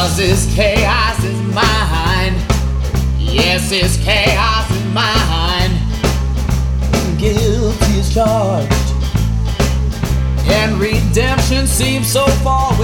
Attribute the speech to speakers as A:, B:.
A: 'Cause this chaos is mine. Yes, this chaos is mine. Guilty is charged, and redemption seems so far